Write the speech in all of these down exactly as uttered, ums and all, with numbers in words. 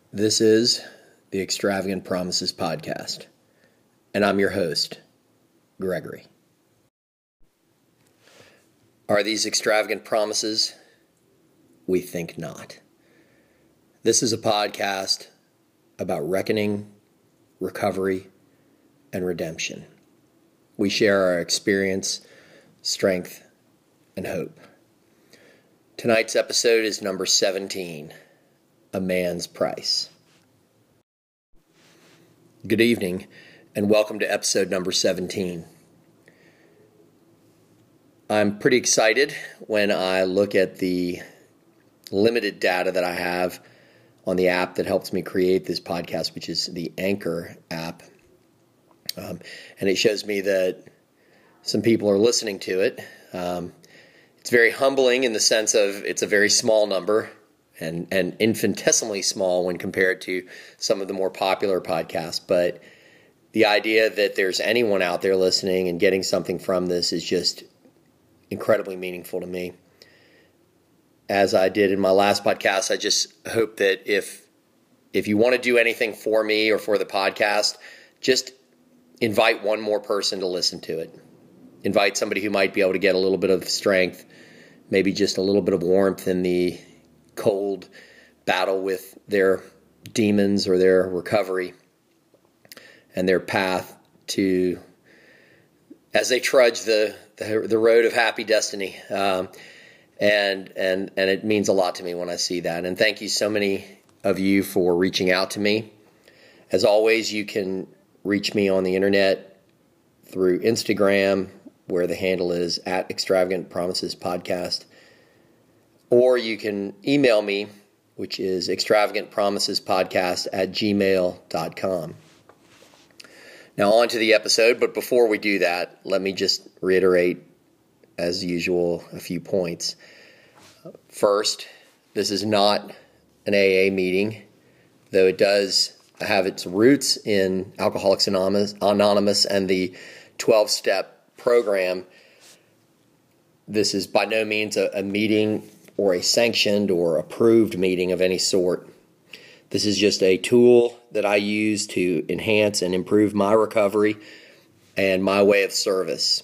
This is the Extravagant Promises Podcast, and I'm your host, Gregory. Are these extravagant promises? We think not. This is a podcast about reckoning, recovery, and redemption. We share our experience, strength, and hope. Tonight's episode is number seventeen. A Man's Price. Good evening, and welcome to episode number seventeen. I'm pretty excited when I look at the limited data that I have on the app that helps me create this podcast, which is the Anchor app. Um, and it shows me that some people are listening to it. Um, it's very humbling in the sense of it's a very small number. And, and infinitesimally small when compared to some of the more popular podcasts. But the idea that there's anyone out there listening and getting something from this is just incredibly meaningful to me. As I did in my last podcast, I just hope that if if you want to do anything for me or for the podcast, just invite one more person to listen to it. Invite somebody who might be able to get a little bit of strength, maybe just a little bit of warmth in the cold battle with their demons or their recovery and their path to, as they trudge the the, the road of happy destiny. Um, and and and it means a lot to me when I see that. And thank you so many of you for reaching out to me. As always, you can reach me on the internet through Instagram, where the handle is at Extravagant Promises Podcast. Or you can email me, which is extravagantpromisespodcast at gmail dot com. Now on to the episode, but before we do that, let me just reiterate, as usual, a few points. First, this is not an A A meeting, though it does have its roots in Alcoholics Anonymous and the twelve-step program. This is by no means a, a meeting or a sanctioned or approved meeting of any sort. This is just a tool that I use to enhance and improve my recovery and my way of service.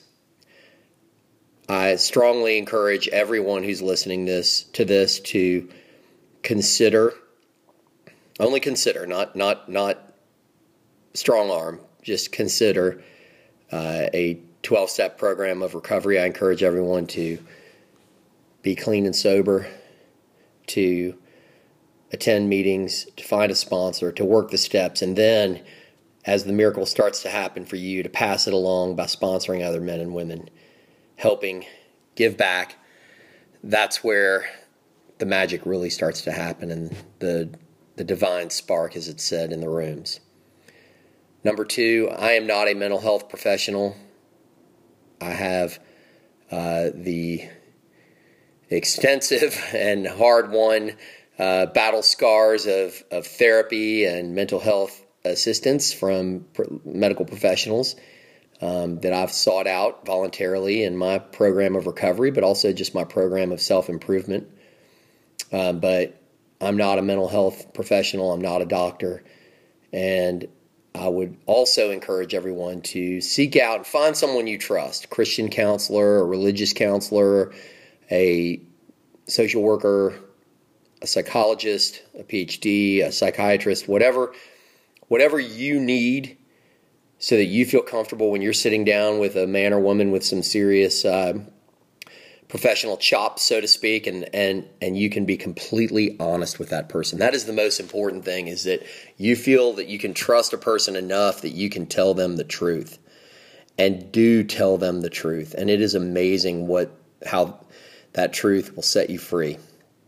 I strongly encourage everyone who's listening this to this to consider, only consider, not not not strong arm, just consider uh, a twelve-step program of recovery. I encourage everyone to be clean and sober, to attend meetings, to find a sponsor, to work the steps, and then as the miracle starts to happen for you, to pass it along by sponsoring other men and women, helping, give back. That's where the magic really starts to happen and the, the divine spark, as it's said in the rooms. Number two, I am not a mental health professional. I have uh, the extensive and hard-won uh, battle scars of, of therapy and mental health assistance from pr- medical professionals um, that I've sought out voluntarily in my program of recovery, but also just my program of self-improvement. Um, but I'm not a mental health professional. I'm not a doctor. And I would also encourage everyone to seek out and find someone you trust, a Christian counselor, a religious counselor, a social worker, a psychologist, a P H D, a psychiatrist, whatever, whatever you need so that you feel comfortable when you're sitting down with a man or woman with some serious uh, professional chops, so to speak, and, and, and you can be completely honest with that person. That is the most important thing, is that you feel that you can trust a person enough that you can tell them the truth, and do tell them the truth. And it is amazing what how that truth will set you free.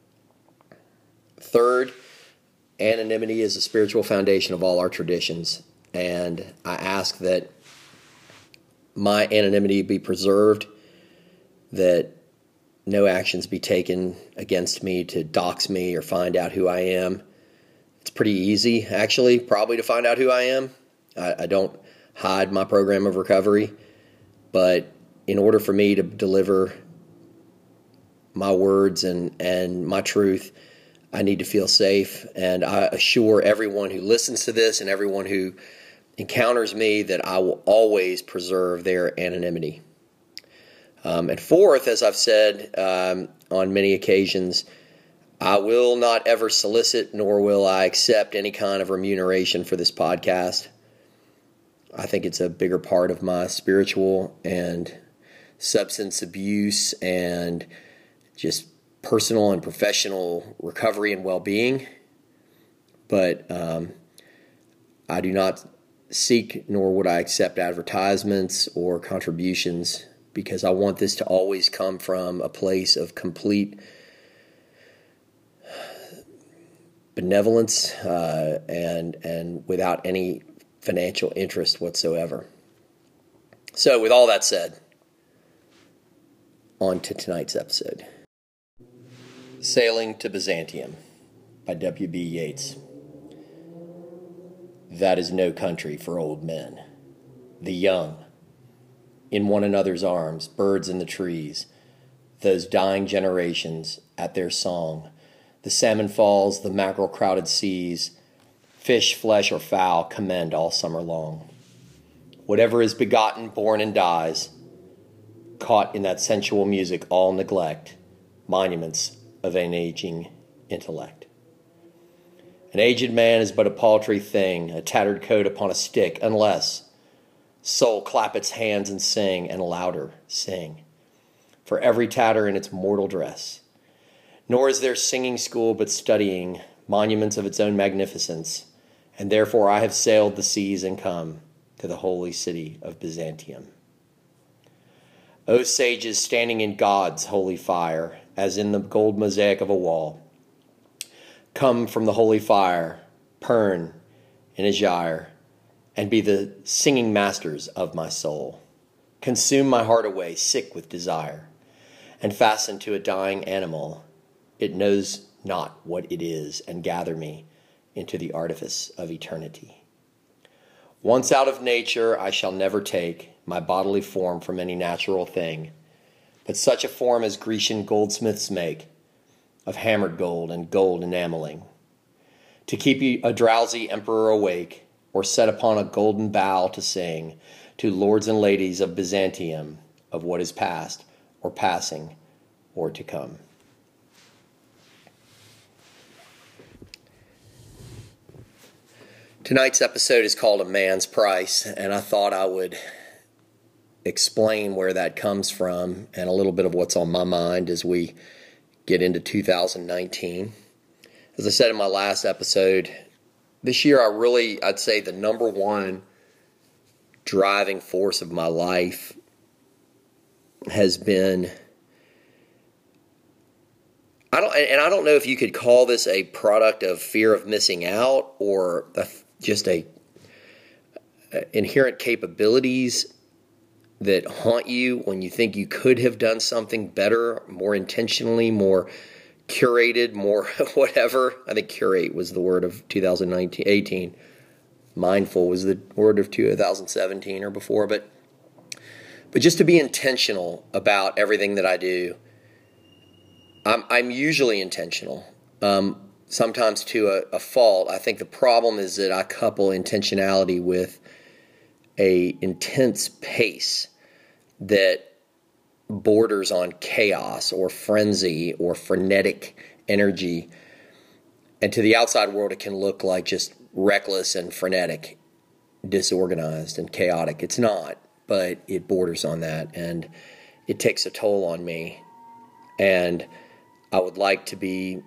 Third, anonymity is the spiritual foundation of all our traditions. And I ask that my anonymity be preserved, that no actions be taken against me to dox me or find out who I am. It's pretty easy, actually, probably to find out who I am. I, I don't hide my program of recovery, but in order for me to deliver my words and, and my truth, I need to feel safe, and I assure everyone who listens to this and everyone who encounters me that I will always preserve their anonymity. Um, and fourth, as I've said um, on many occasions, I will not ever solicit nor will I accept any kind of remuneration for this podcast. I think it's a bigger part of my spiritual and substance abuse and just personal and professional recovery and well-being. But um, I do not seek nor would I accept advertisements or contributions, because I want this to always come from a place of complete benevolence uh, and and without any financial interest whatsoever. So with all that said, on to tonight's episode. Sailing to Byzantium by W B Yeats. That is no country for old men. The young, in one another's arms, birds in the trees, those dying generations at their song, the salmon falls, the mackerel-crowded seas, fish, flesh, or fowl commend all summer long. Whatever is begotten, born, and dies, caught in that sensual music all neglect, monuments of an aging intellect. An aged man is but a paltry thing, a tattered coat upon a stick, unless soul clap its hands and sing, and louder sing, for every tatter in its mortal dress. Nor is there singing school but studying, monuments of its own magnificence, and therefore I have sailed the seas and come to the holy city of Byzantium. O sages standing in God's holy fire, as in the gold mosaic of a wall, come from the holy fire, Pern in Agyr, and be the singing masters of my soul. Consume my heart away, sick with desire, and fasten to a dying animal. It knows not what it is, and gather me into the artifice of eternity. Once out of nature, I shall never take my bodily form from any natural thing, but such a form as Grecian goldsmiths make, of hammered gold and gold enameling, to keep a drowsy emperor awake, or set upon a golden bough to sing to lords and ladies of Byzantium of what is past, or passing, or to come. Tonight's episode is called A Man's Price, and I thought I would explain where that comes from and a little bit of what's on my mind as we get into two thousand nineteen. As I said in my last episode, this year I really, I'd say the number one driving force of my life has been, I don't, and I don't know if you could call this a product of fear of missing out or a, just a, a inherent capabilities that haunt you when you think you could have done something better, more intentionally, more curated, more whatever. I think curate was the word of two thousand eighteen. Mindful was the word of two thousand seventeen or before. But but just to be intentional about everything that I do. I'm, I'm usually intentional, um, sometimes to a, a fault. I think the problem is that I couple intentionality with a intense pace that borders on chaos or frenzy or frenetic energy. And to the outside world, it can look like just reckless and frenetic, disorganized and chaotic. It's not, but it borders on that, and it takes a toll on me. And I would like to be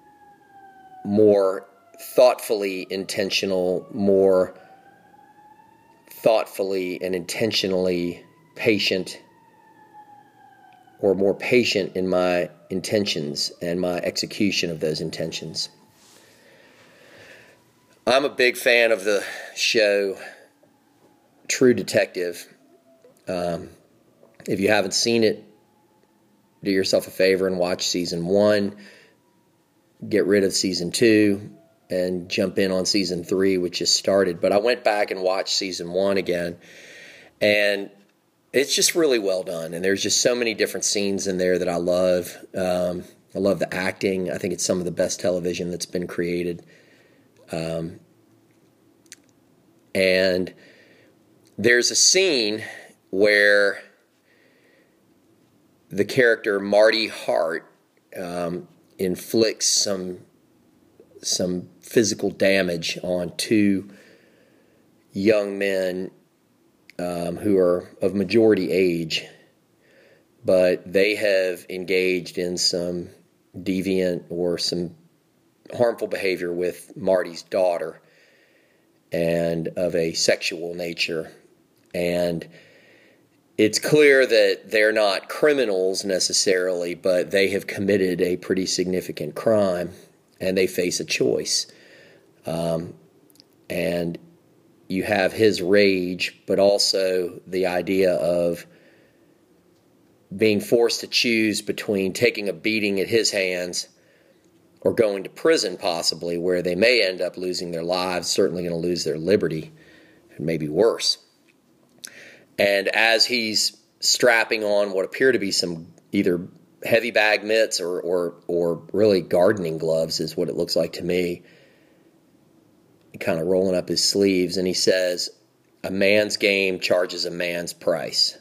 more thoughtfully intentional, more thoughtfully and intentionally patient, or more patient in my intentions and my execution of those intentions. I'm a big fan of the show True Detective. Um, if you haven't seen it, do yourself a favor and watch season one, get rid of season two, and jump in on season three, which just started. But I went back and watched season one again, and it's just really well done. And there's just so many different scenes in there that I love. Um, I love the acting. I think it's some of the best television that's been created. Um, and there's a scene where the character Marty Hart um, inflicts some some physical damage on two young men um, who are of majority age, but they have engaged in some deviant or some harmful behavior with Marty's daughter, and of a sexual nature. And it's clear that they're not criminals necessarily, but they have committed a pretty significant crime, and they face a choice. Um, and you have his rage, but also the idea of being forced to choose between taking a beating at his hands or going to prison possibly, where they may end up losing their lives, certainly going to lose their liberty, and maybe worse. And as he's strapping on what appear to be some either heavy bag mitts or, or, or really gardening gloves is what it looks like to me, kind of rolling up his sleeves, and he says, "A man's game charges a man's price."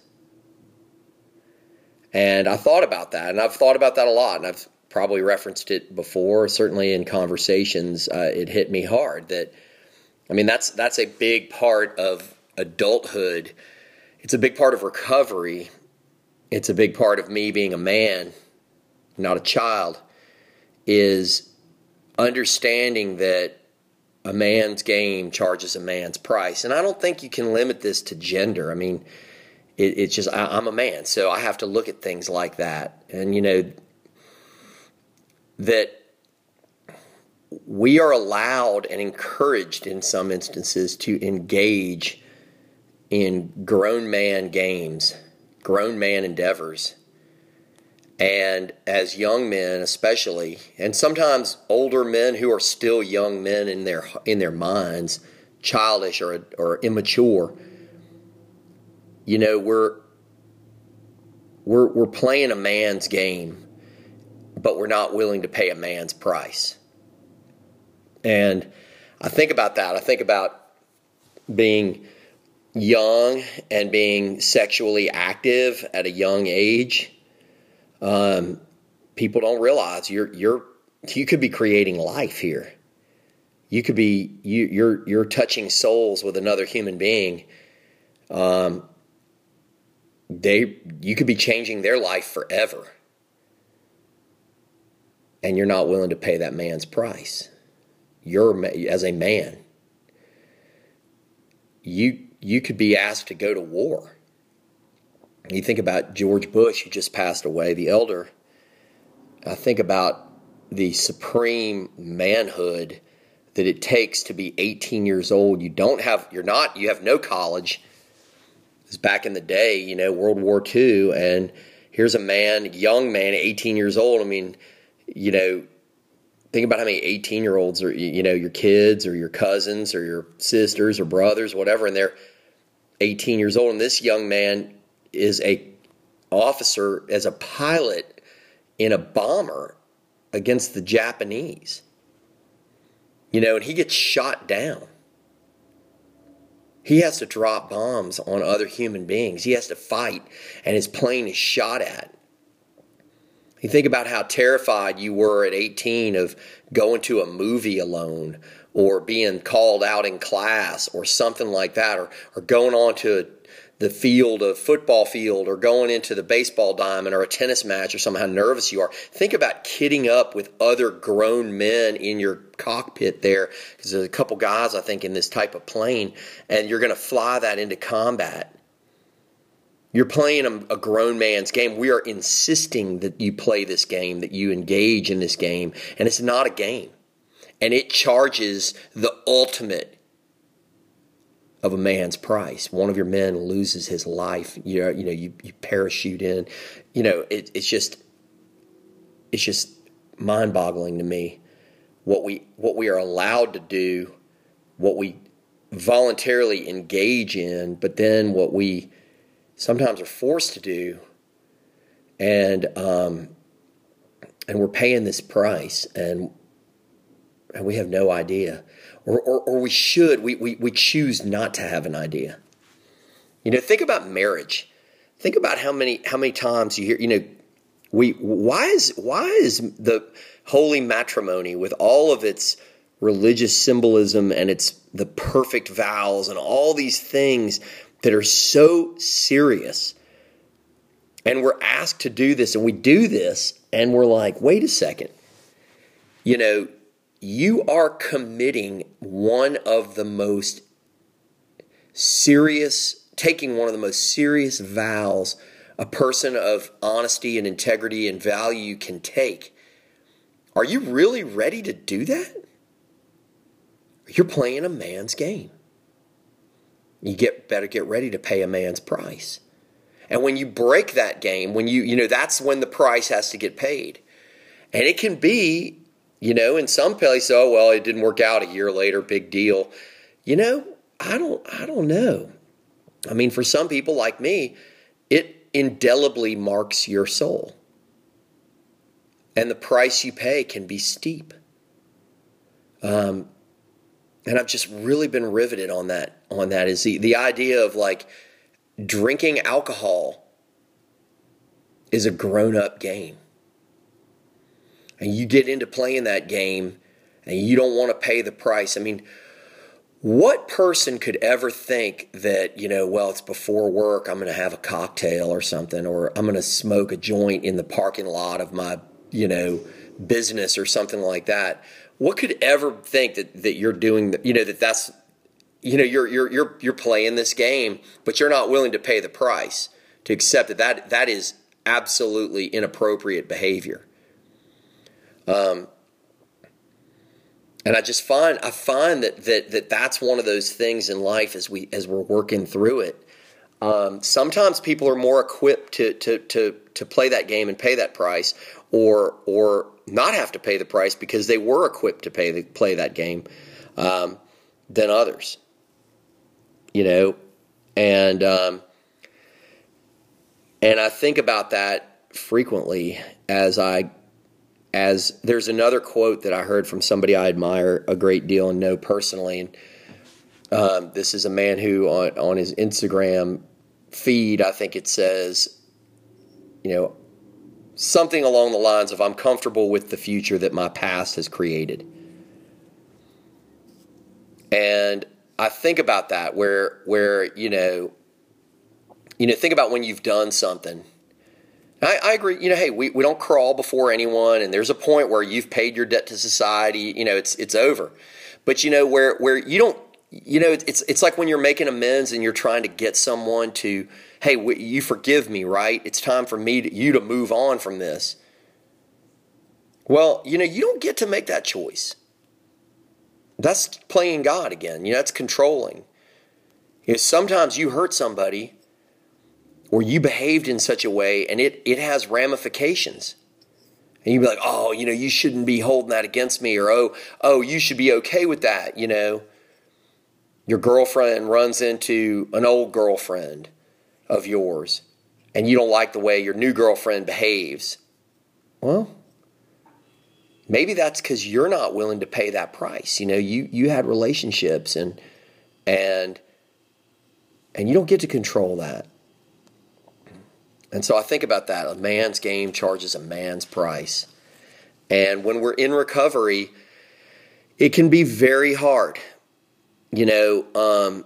And I thought about that, and I've thought about that a lot, and I've probably referenced it before, certainly in conversations. Uh, it hit me hard that, I mean, that's that's a big part of adulthood. It's a big part of recovery. It's a big part of me being a man, not a child, is understanding that a man's game charges a man's price. And I don't think you can limit this to gender. I mean, it, it's just, I, I'm a man, so I have to look at things like that. And, you know, that we are allowed and encouraged in some instances to engage in grown man games, grown man endeavors. And as young men especially, and sometimes older men who are still young men in their in their minds, childish or or immature, you know, we're we're we're playing a man's game, but we're not willing to pay a man's price. And I think about that. I think about being young and being sexually active at a young age. Um, people don't realize you're you're you could be creating life here. You could be you you're you're touching souls with another human being. Um, they you could be changing their life forever, and you're not willing to pay that man's price. You're as a man. You you could be asked to go to war. You think about George Bush, who just passed away, the elder. I think about the supreme manhood that it takes to be eighteen years old. You don't have, you're not, you have no college. It's back in the day, you know, World War Two, and here's a man, young man, eighteen years old. I mean, you know, think about how many eighteen-year-olds are, you know, your kids or your cousins or your sisters or brothers, whatever, and they're eighteen years old, and this young man is a officer as a pilot in a bomber against the Japanese. You know, and he gets shot down. He has to drop bombs on other human beings. He has to fight, and his plane is shot at. You think about how terrified you were at eighteen of going to a movie alone, or being called out in class or something like that, or, or going on to a the field, a football field, or going into the baseball diamond or a tennis match or something, how nervous you are. Think about kidding up with other grown men in your cockpit there, because there's a couple guys, I think, in this type of plane, and you're going to fly that into combat. You're playing a, a grown man's game. We are insisting that you play this game, that you engage in this game, and it's not a game. And it charges the ultimate of a man's price. One of your men loses his life. You know, you know, you, you parachute in. You know, it, it's just, it's just mind-boggling to me what we what we are allowed to do, what we voluntarily engage in, but then what we sometimes are forced to do. And um, and we're paying this price, and and we have no idea, or or, or we should we, we we choose not to have an idea. You know, think about marriage. Think about how many how many times you hear, you know, we why is why is the holy matrimony with all of its religious symbolism and its the perfect vows and all these things that are so serious, and we're asked to do this, and we do this, and we're like, wait a second, you know, you are committing one of the most serious, taking one of the most serious vows a person of honesty and integrity and value can take. Are you really ready to do that? You're playing a man's game. You get better get ready to pay a man's price. And when you break that game, when you, you know, that's when the price has to get paid. And it can be, you know, in some places, oh, well, it didn't work out a year later, big deal. You know, I don't, I don't know. I mean, for some people like me, it indelibly marks your soul. And the price you pay can be steep. Um, and I've just really been riveted on that, on that is the, the idea of like drinking alcohol is a grown-up game. And you get into playing that game and you don't want to pay the price. I mean, what person could ever think that, you know, well, it's before work, I'm going to have a cocktail or something, or I'm going to smoke a joint in the parking lot of my, you know, business or something like that. What could ever think that, that you're doing, the, you know, that that's, you know, you're, you're, you're, you're playing this game, but you're not willing to pay the price to accept that that, that is absolutely inappropriate behavior. Um, and I just find, I find that, that, that that's one of those things in life as we, as we're working through it. Um, sometimes people are more equipped to, to, to, to play that game and pay that price, or, or not have to pay the price because they were equipped to pay the, play that game, um, than others, you know, and, um, and I think about that frequently as I, as there's another quote that I heard from somebody I admire a great deal and know personally. And um, this is a man who on, on his Instagram feed, I think it says, you know, something along the lines of, I'm comfortable with the future that my past has created. And I think about that where, where, you know, you know, think about when you've done something. I, I agree. You know, hey, we, we don't crawl before anyone, and there's a point where you've paid your debt to society. You know, it's it's over. But you know where where you don't. You know, it's it's like when you're making amends and you're trying to get someone to, hey, w- you forgive me, right? It's time for me to, you to move on from this. Well, you know, you don't get to make that choice. That's playing God again. You know, that's controlling. You know, sometimes you hurt somebody, or you behaved in such a way, and it, it has ramifications. And you'd be like, oh, you know, you shouldn't be holding that against me, or, oh, oh, you should be okay with that, you know. Your girlfriend runs into an old girlfriend of yours, and you don't like the way your new girlfriend behaves. Well, maybe that's because you're not willing to pay that price. You know, you, you had relationships, and and and you don't get to control that. And so I think about that. A man's game charges a man's price. And when we're in recovery, it can be very hard, you know, um,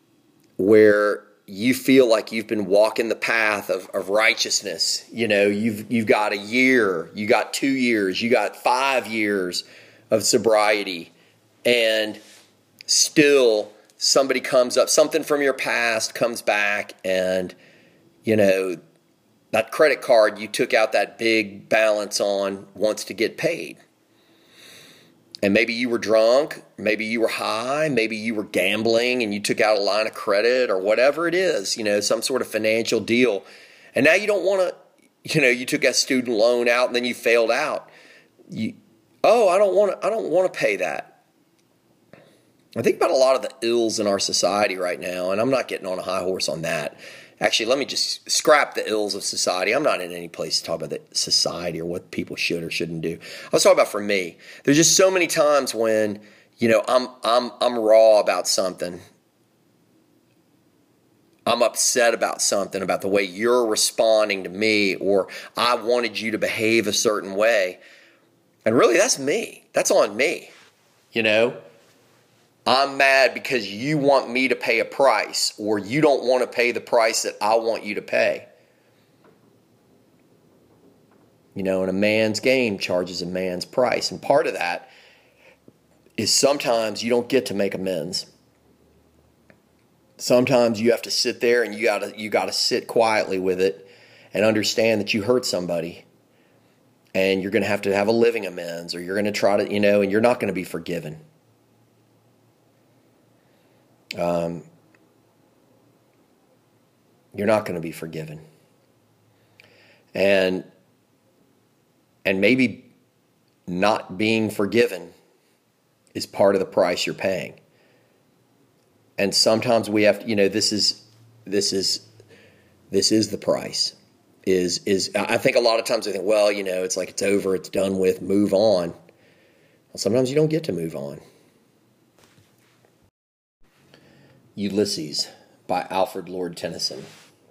where you feel like you've been walking the path of, of righteousness. You know, you've you've got a year, you got two years, you got five years of sobriety, and still somebody comes up, something from your past comes back, and, you know, that credit card you took out that big balance on wants to get paid. And maybe you were drunk, maybe you were high, maybe you were gambling and you took out a line of credit or whatever it is, you know, some sort of financial deal. And now you don't want to, you know, you took a student loan out and then you failed out. You, oh, I don't want to, I don't want to pay that. I think about a lot of the ills in our society right now, and I'm not getting on a high horse on that. Actually, let me just scrap the ills of society. I'm not in any place to talk about the society or what people should or shouldn't do. I was talking about for me. There's just so many times when, you know, I'm I'm I'm raw about something. I'm upset about something, about the way you're responding to me, or I wanted you to behave a certain way. And really, that's me. That's on me. You know, I'm mad because you want me to pay a price, or you don't want to pay the price that I want you to pay. You know, and a man's game charges a man's price. And part of that is sometimes you don't get to make amends. Sometimes you have to sit there and you gotta you gotta sit quietly with it and understand that you hurt somebody. And you're going to have to have a living amends, or you're going to try to, you know, and you're not going to be forgiven. Um, you're not going to be forgiven. And, and maybe not being forgiven is part of the price you're paying. And sometimes we have to, you know, this is, this is, this is the price. Is, is I think a lot of times I think, well, you know, it's like it's over, it's done with, move on. Well, sometimes you don't get to move on. Ulysses by Alfred Lord Tennyson.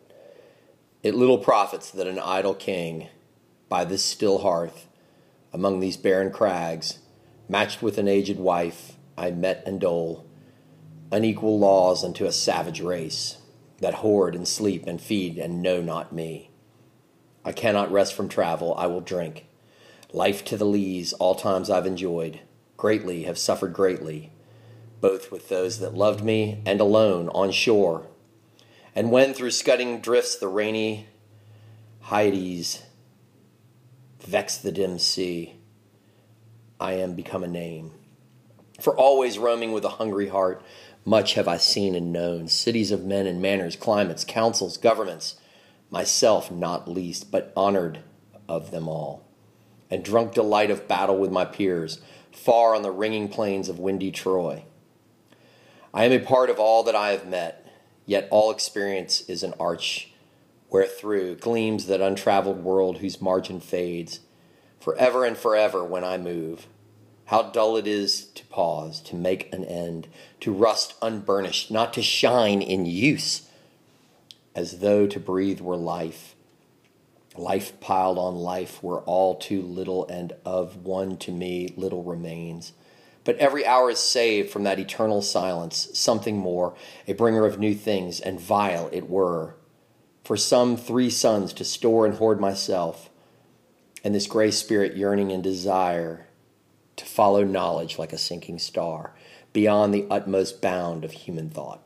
It little profits that an idle king, by this still hearth, among these barren crags, matched with an aged wife, I met and dole unequal laws unto a savage race, that hoard and sleep and feed and know not me. I cannot rest from travel, I will drink. Life to the lees, all times I've enjoyed, greatly have suffered greatly, both with those that loved me and alone on shore. And when through scudding drifts the rainy Hyades vex the dim sea, I am become a name. For always roaming with a hungry heart, much have I seen and known, cities of men and manners, climates, councils, governments, myself not least, but honored of them all, and drunk delight of battle with my peers, far on the ringing plains of windy Troy. I am a part of all that I have met, yet all experience is an arch, wherethrough gleams that untraveled world whose margin fades, forever and forever when I move. How dull it is to pause, to make an end, to rust unburnished, not to shine in use, as though to breathe were life. Life piled on life were all too little, and of one to me little remains. But every hour is saved from that eternal silence, something more, a bringer of new things, and vile it were. For some three suns to store and hoard myself, and this gray spirit yearning in desire to follow knowledge like a sinking star, beyond the utmost bound of human thought.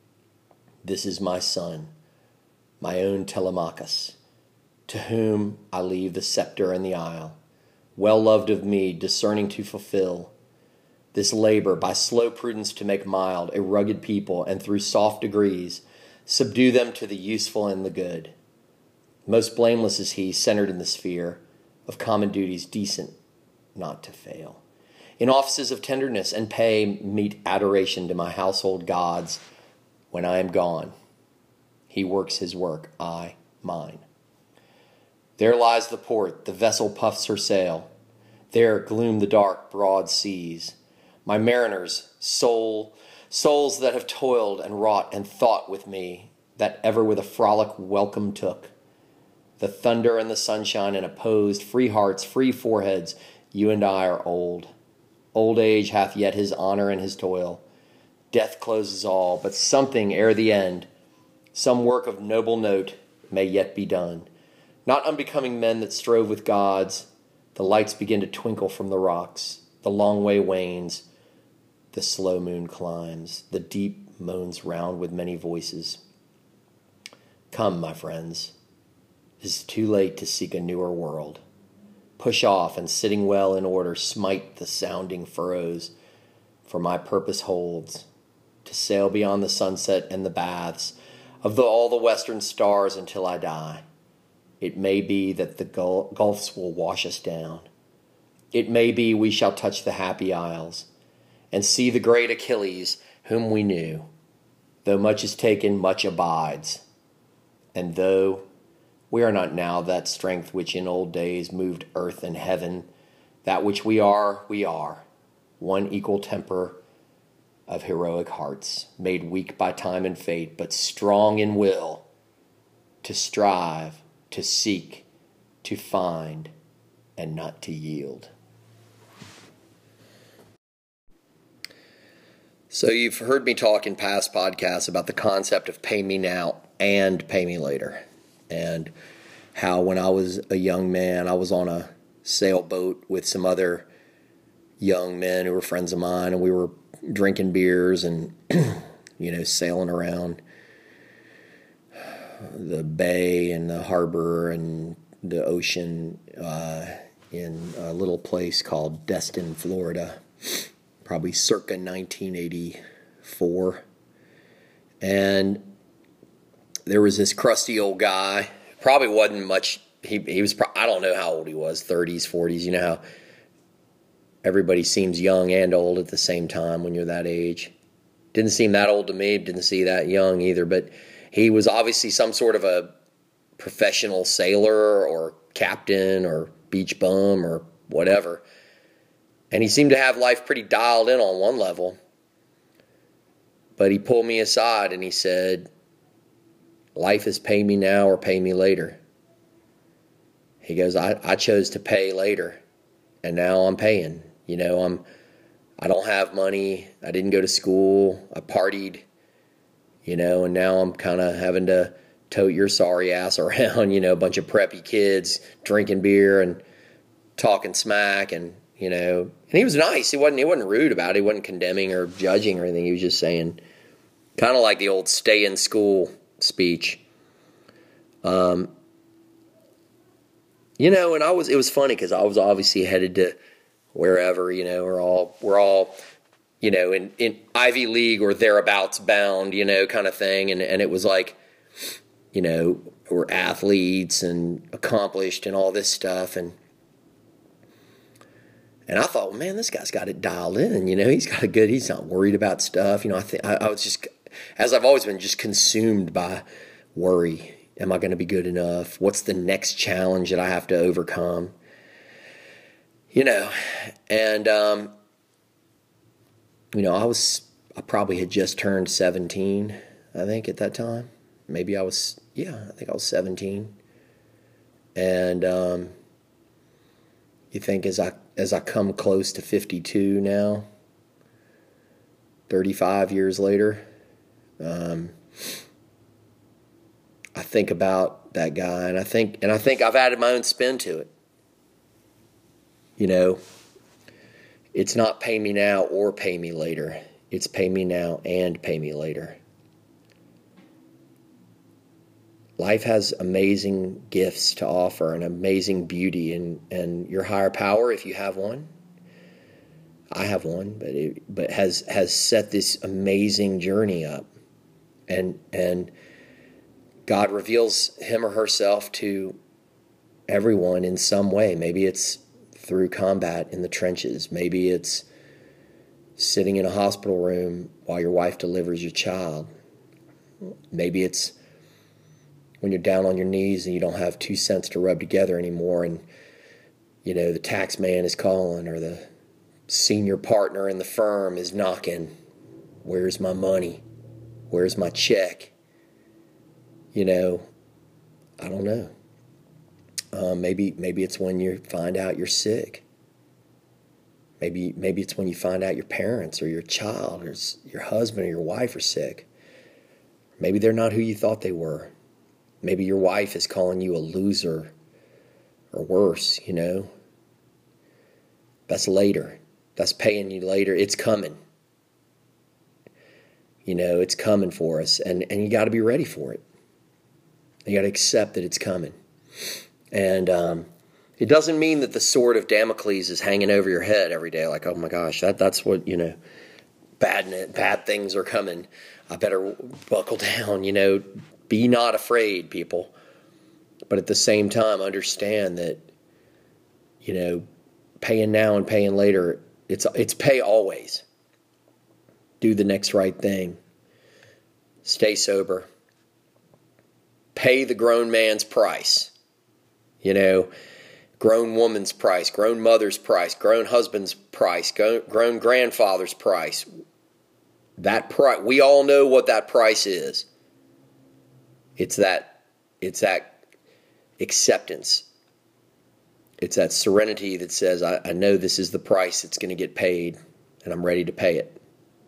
This is my son, my own Telemachus, to whom I leave the scepter and the isle, well loved of me, discerning to fulfill this labor by slow prudence to make mild a rugged people, and through soft degrees subdue them to the useful and the good. Most blameless is he, centered in the sphere of common duties, decent not to fail. In offices of tenderness and pay meet adoration to my household gods when I am gone. He works his work, I mine. There lies the port, the vessel puffs her sail. There gloom the dark, broad seas. My mariners, soul, souls that have toiled and wrought and thought with me, that ever with a frolic welcome took. The thunder and the sunshine and opposed, free hearts, free foreheads, you and I are old. Old age hath yet his honor and his toil. Death closes all, but something ere the end, some work of noble note may yet be done. Not unbecoming men that strove with gods, the lights begin to twinkle from the rocks. The long way wanes, the slow moon climbs, the deep moans round with many voices. Come, my friends, it is too late to seek a newer world. Push off, and sitting well in order, smite the sounding furrows, for my purpose holds to sail beyond the sunset and the baths of the, all the western stars until I die. It may be that the gul- gulfs will wash us down. It may be we shall touch the happy isles, and see the great Achilles whom we knew. Though much is taken, much abides. And though we are not now that strength which in old days moved earth and heaven, that which we are, we are, one equal temper of heroic hearts, made weak by time and fate, but strong in will, to strive, to seek, to find, and not to yield. So you've heard me talk in past podcasts about the concept of pay me now and pay me later. And how when I was a young man, I was on a sailboat with some other young men who were friends of mine, and we were drinking beers and, you know, sailing around the bay and the harbor and the ocean uh, in a little place called Destin, Florida, probably circa nineteen eighty-four. And there was this crusty old guy, probably wasn't much, he, he was, I don't know how old he was, thirties, forties, you know how everybody seems young and old at the same time when you're that age. Didn't seem that old to me, didn't see that young either, but he was obviously some sort of a professional sailor or captain or beach bum or whatever. And he seemed to have life pretty dialed in on one level. But he pulled me aside and he said, life is pay me now or pay me later. He goes, I, I chose to pay later, and now I'm paying. You know, I'm, I don't have money. I didn't go to school. I partied, you know, and now I'm kind of having to tote your sorry ass around, you know, a bunch of preppy kids drinking beer and talking smack, and, you know, and he was nice. He wasn't, he wasn't rude about it. He wasn't condemning or judging or anything. He was just saying, kind of like the old stay in school speech. Um, you know, and I was, it was funny because I was obviously headed to wherever, you know, we're all, we're all, you know, in, in Ivy League or thereabouts bound, you know, kind of thing. And, and it was like, you know, we're athletes and accomplished and all this stuff. And, and I thought, well, man, this guy's got it dialed in, you know, he's got a good, he's not worried about stuff. You know, I think I, I was just, as I've always been, just consumed by worry. Am I going to be good enough? What's the next challenge that I have to overcome? You know, and, um, you know, I was, I probably had just turned seventeen, I think, at that time. Maybe I was, yeah, I think I was seventeen. And um, you think as I, as I come close to fifty-two now, thirty-five years later, um, I think about that guy, and I think, and I think I've added my own spin to it. You know, it's not pay me now or pay me later. It's pay me now and pay me later. Life has amazing gifts to offer and amazing beauty, and, and your higher power, if you have one, I have one, but it, but has has set this amazing journey up, and and God reveals him or herself to everyone in some way. Maybe it's through combat in the trenches. Maybe it's sitting in a hospital room while your wife delivers your child. Maybe it's when you're down on your knees and you don't have two cents to rub together anymore, and you know the tax man is calling, or the senior partner in the firm is knocking. Where's my money? Where's my check? You know, I don't know. Um, maybe maybe it's when you find out you're sick. Maybe maybe it's when you find out your parents or your child or your husband or your wife are sick. Maybe they're not who you thought they were. Maybe your wife is calling you a loser or worse, you know. That's later. That's paying you later. It's coming. You know, it's coming for us, and, and you got to be ready for it. You got to accept that it's coming. And um, it doesn't mean that the sword of Damocles is hanging over your head every day, like, oh my gosh, that that's what, you know, bad bad things are coming. I better buckle down, you know. Be not afraid, people. But at the same time, understand that, you know, paying now and paying later, it's it's pay always. Do the next right thing. Stay sober. pay the grown man's price. You know, grown woman's price, grown mother's price, grown husband's price, grown, grown grandfather's price. That price, we all know what that price is. It's that, it's that acceptance. It's that serenity that says, I, I know this is the price that's going to get paid, and I'm ready to pay it.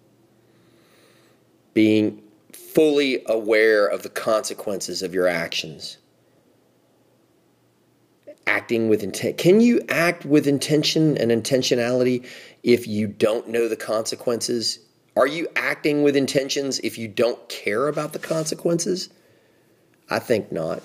Being fully aware of the consequences of your actions. Acting with intent. Can you act with intention and intentionality if you don't know the consequences? Are you acting with intentions if you don't care about the consequences? I think not.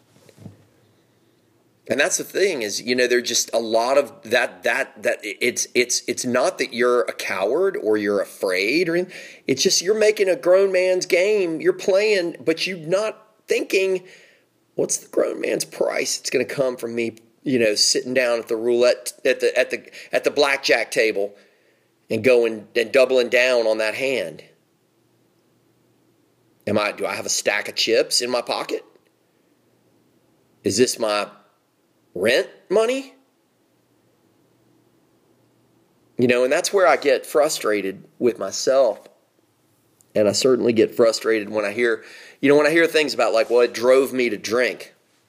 And that's the thing is, you know, there's just a lot of that, that, that it's, it's, it's not that you're a coward or you're afraid or anything. It's just, you're making a grown man's game. You're playing, but you're not thinking, what's the grown man's price? It's going to come from me, you know, sitting down at the roulette, at the, at the, at the blackjack table and going and doubling down on that hand. Am I, do I have a stack of chips in my pocket? Is this my rent money? You know, and that's where I get frustrated with myself. And I certainly get frustrated when I hear, you know, when I hear things about like, well, it drove me to drink.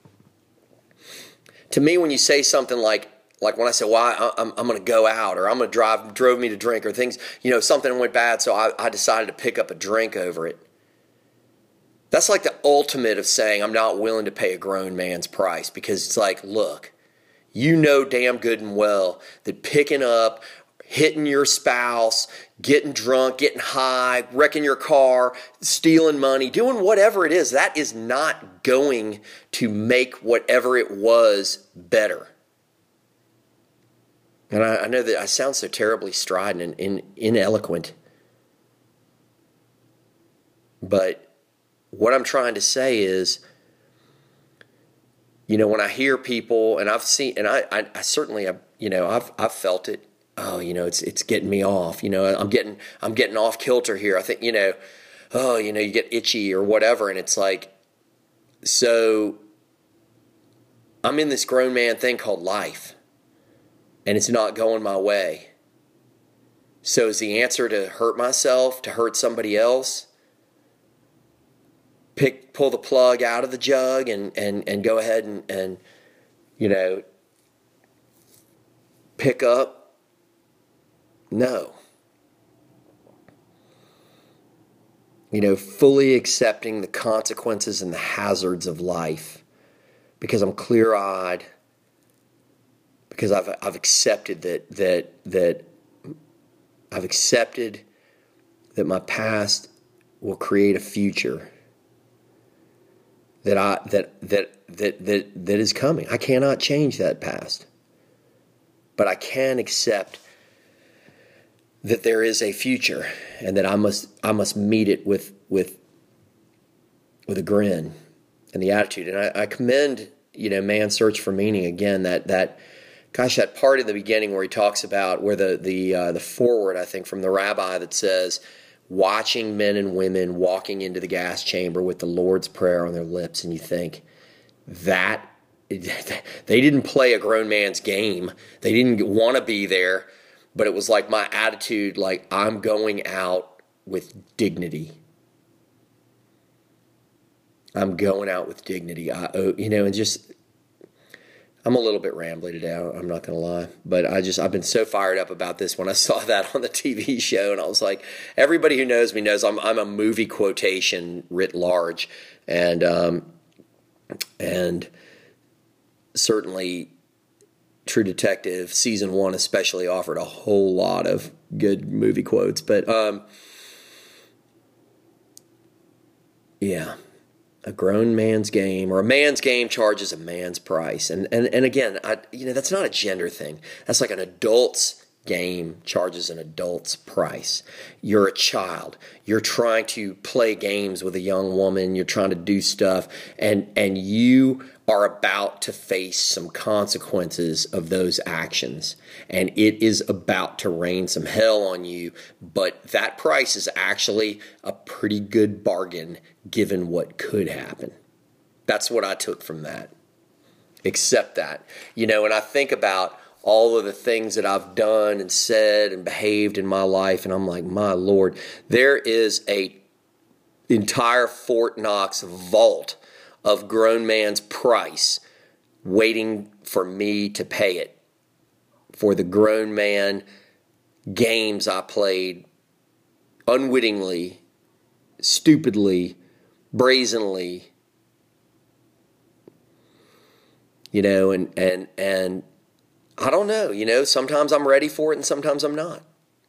To me, when you say something like, like when I say, well, I, I'm, I'm going to go out, or I'm going to drive, drove me to drink, or things, you know, something went bad, so I, I decided to pick up a drink over it. That's like the ultimate of saying I'm not willing to pay a grown man's price, because it's like, look, you know damn good and well that picking up, hitting your spouse, getting drunk, getting high, wrecking your car, stealing money, doing whatever it is, that is not going to make whatever it was better. And I, I know that I sound so terribly strident and, and ineloquent, but what I'm trying to say is, you know, when I hear people, and I've seen, and I, I, I certainly have, you know, I've, I've felt it. Oh, you know, it's, it's getting me off. You know, I'm getting, I'm getting off kilter here. I think, you know, oh, you know, you get itchy or whatever, and it's like, so I'm in this grown man thing called life, and it's not going my way. So is the answer to hurt myself, to hurt somebody else? Pick, pull the plug out of the jug and, and, and go ahead and, and, you know, pick up? No. You know, fully accepting the consequences and the hazards of life, because I'm clear-eyed, because I've I've accepted that that that I've accepted that my past will create a future that I that that that that that is coming. I cannot change that past, but I can accept that there is a future, and that I must I must meet it with with with a grin and the attitude. And I, I commend, you know, Man's Search for Meaning again. That that gosh, that part in the beginning where he talks about where the the uh, the foreword, I think, from the rabbi that says, watching men and women walking into the gas chamber with the Lord's Prayer on their lips, and you think that they didn't play a grown man's game. They didn't want to be there. But it was like my attitude, like I'm going out with dignity. I'm going out with dignity. I, you know, and just, I'm a little bit rambly today. I'm not going to lie. But I just, I've been so fired up about this when I saw that on the T V show. And I was like, everybody who knows me knows I'm, I'm a movie quotation writ large. And, um, and certainly True Detective season one especially offered a whole lot of good movie quotes, but um, yeah, a grown man's game, or a man's game charges a man's price, and and and again, I you know that's not a gender thing. That's like an adult's game charges an adult's price. You're a child. You're trying to play games with a young woman. You're trying to do stuff, and and you are about to face some consequences of those actions, and it is about to rain some hell on you, but that price is actually a pretty good bargain given what could happen. That's what I took from that. Accept that. You know, and I think about all of the things that I've done and said and behaved in my life, and I'm like, my Lord, there is a entire Fort Knox vault of grown man's price waiting for me to pay it, for the grown man games I played unwittingly, stupidly, brazenly, you know, and, and, and I don't know, you know, sometimes I'm ready for it and sometimes I'm not.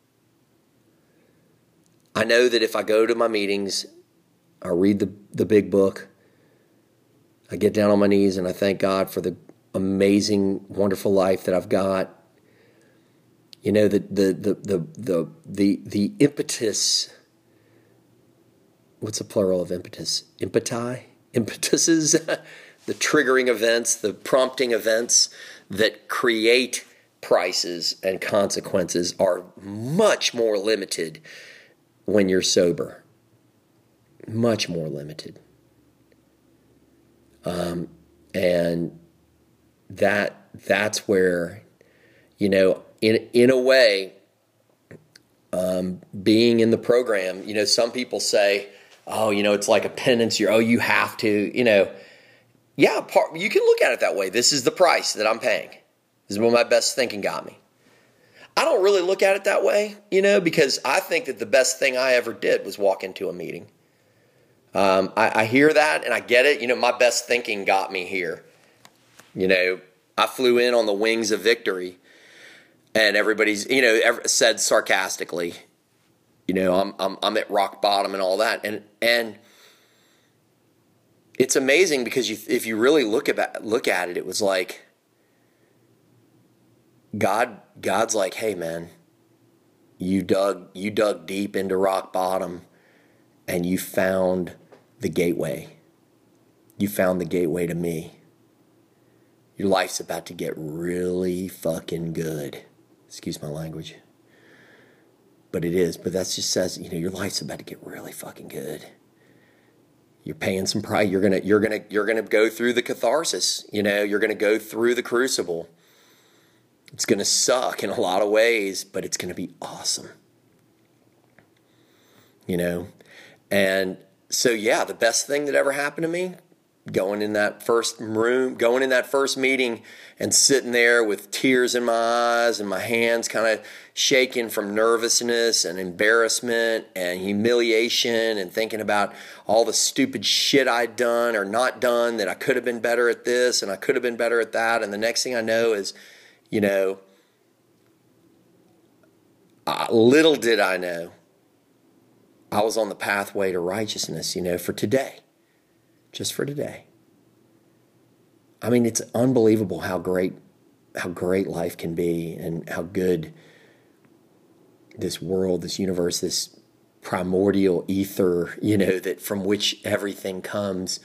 I know that if I go to my meetings, I read the, the big book, I get down on my knees and I thank God for the amazing, wonderful life that I've got. You know, the the the the the the, the impetus, what's the plural of impetus? Impeti? Impetuses? The triggering events, the prompting events that create prices and consequences are much more limited when you're sober. Much more limited. Um, and that that's where, you know, in in a way, um, being in the program, you know, some people say, oh, you know, it's like a penance. You're, oh, you have to, you know. Yeah, part, you can look at it that way. This is the price that I'm paying. This is what my best thinking got me. I don't really look at it that way, you know, because I think that the best thing I ever did was walk into a meeting. Um, I, I hear that and I get it. You know, my best thinking got me here. You know, I flew in on the wings of victory, and everybody's, you know, ever, said sarcastically, you know, I'm I'm I'm at rock bottom and all that, and and. It's amazing because you, if you really look at look at it, it was like God. God's like, hey man, you dug you dug deep into rock bottom, and you found the gateway. You found the gateway to me. Your life's about to get really fucking good. Excuse my language, but it is. But that just says, you know, your life's about to get really fucking good. You're paying some price. You're gonna, you're gonna, you're gonna go through the catharsis. You know, you're gonna go through the crucible. It's gonna suck in a lot of ways, but it's gonna be awesome. You know, and so yeah, the best thing that ever happened to me, going in that first room, going in that first meeting, and sitting there with tears in my eyes and my hands kind of shaking from nervousness and embarrassment and humiliation, and thinking about all the stupid shit I'd done or not done, that I could have been better at this and I could have been better at that. And the next thing I know is, you know, uh, little did I know I was on the pathway to righteousness, you know, for today. Just for today. I mean, it's unbelievable how great, how great life can be, and how good this world, this universe, this primordial ether, you know, that from which everything comes,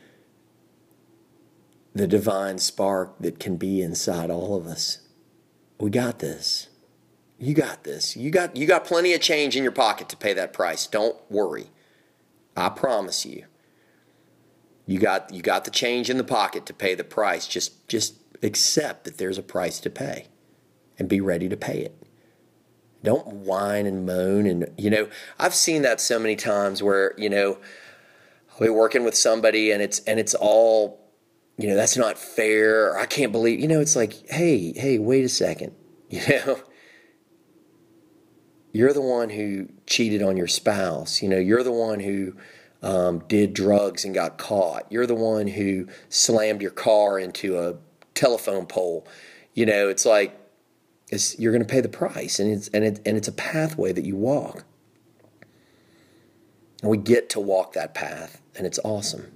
the divine spark that can be inside all of us. We got this. You got this. You got you got plenty of change in your pocket to pay that price. Don't worry. I promise you. You got you got the change in the pocket to pay the price. Just just accept that there's a price to pay and be ready to pay it. Don't whine and moan. And, you know, I've seen that so many times where, you know, I'll be working with somebody and it's and it's all, you know, that's not fair. Or I can't believe, you know, it's like, hey, hey, wait a second. You know, you're the one who cheated on your spouse. You know, you're the one who um, did drugs and got caught. You're the one who slammed your car into a telephone pole. You know, it's like, it's, you're going to pay the price, and it's and it and it's a pathway that you walk. And we get to walk that path, and it's awesome.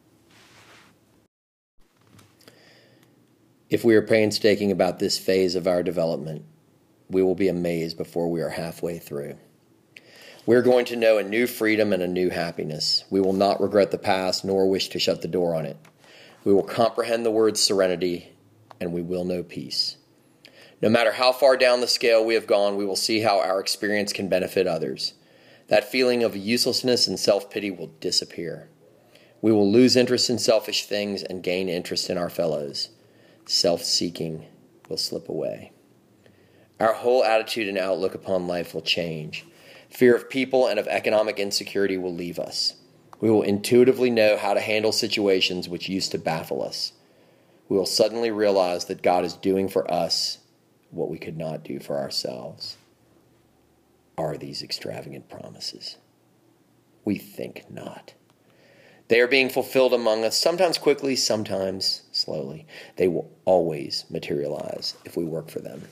If we are painstaking about this phase of our development, we will be amazed before we are halfway through. We're going to know a new freedom and a new happiness. We will not regret the past, nor wish to shut the door on it. We will comprehend the word serenity, and we will know peace. No matter how far down the scale we have gone, we will see how our experience can benefit others. That feeling of uselessness and self-pity will disappear. We will lose interest in selfish things and gain interest in our fellows. Self-seeking will slip away. Our whole attitude and outlook upon life will change. Fear of people and of economic insecurity will leave us. We will intuitively know how to handle situations which used to baffle us. We will suddenly realize that God is doing for us what we could not do for ourselves. Are these extravagant promises? We think not. They are being fulfilled among us, sometimes quickly, sometimes slowly. They will always materialize if we work for them.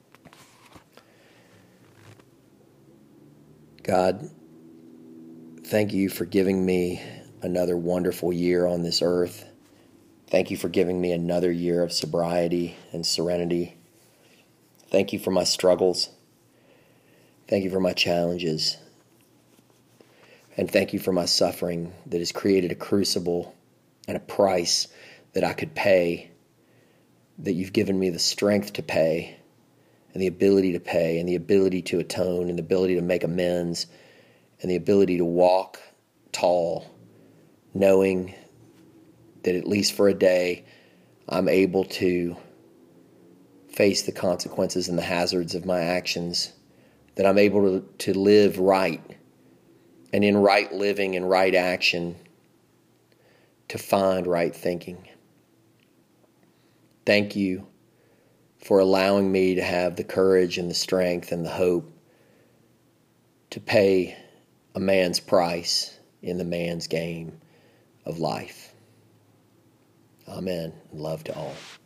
God, thank you for giving me another wonderful year on this earth. Thank you for giving me another year of sobriety and serenity. Thank you for my struggles. Thank you for my challenges. And thank you for my suffering that has created a crucible and a price that I could pay, that you've given me the strength to pay and the ability to pay and the ability to atone and the ability to make amends and the ability to walk tall, knowing that at least for a day I'm able to face the consequences and the hazards of my actions, that I'm able to, to live right, and in right living and right action, to find right thinking. Thank you for allowing me to have the courage and the strength and the hope to pay a man's price in the man's game of life. Amen. Love to all.